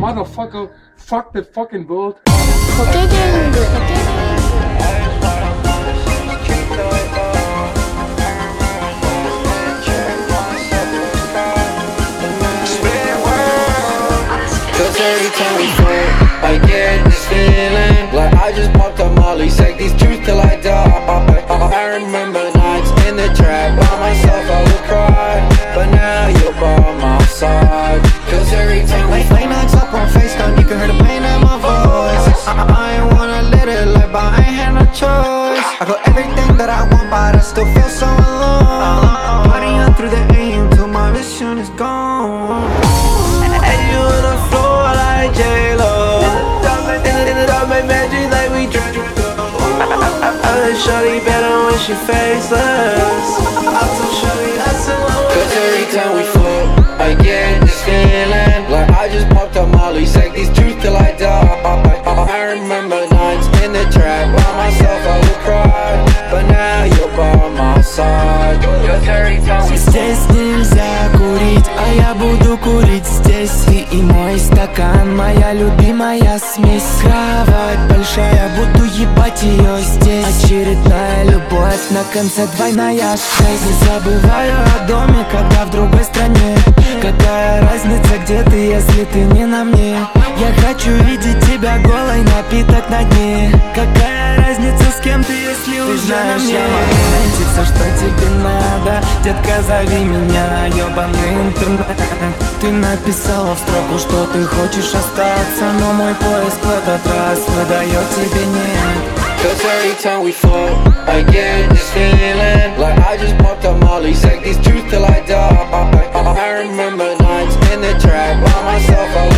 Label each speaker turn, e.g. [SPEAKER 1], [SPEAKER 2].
[SPEAKER 1] motherfucker. Fuck the fucking world.
[SPEAKER 2] Cause every time we fuck, I get this feeling like I just popped a molly, say these truths till I die. I remember nights in the trap, by myself I would cry, but now you're by my side. Cause every time we
[SPEAKER 3] late nights up on FaceTime, you can hear the pain in my voice. I ain't wanna let it live, but I ain't had no choice. I got everything that I want, but I still feel so alone. Partying through the AM till my vision is gone.
[SPEAKER 4] And you on the floor like J-Lo, in the dark make magic like we drink. I let shorty better when she faceless. I told shorty that's a long way.
[SPEAKER 2] Cause every time we fuck, I get this feeling like I just popped a molly, say these truths till I die. I remember nights in the trap, by myself I would cry, but now you're by my side. Cause every time we
[SPEAKER 5] Здесь нельзя курить, а я буду курить здесь. Ты и мой стакан, моя любимая смесь. Кровать большая, буду ебать ее здесь. Очередная любовь, на конце двойная шесть. Не забываю о доме, когда в другой стране. Какая разница, где ты, если ты не на мне? Я хочу видеть тебя голой, напиток на дне. Какая разница, с кем ты, если ты уже на мне? Я могу найти все, что тебе надо. Детка, зови меня, ёбаный интернет. Ты написала в строку, что ты хочешь остаться, но мой поиск в этот раз выдает тебе нет.
[SPEAKER 2] Cause every time we fuck, I get this feeling like I just popped a molly, say these truths till I die. I remember nights in the trap, by myself I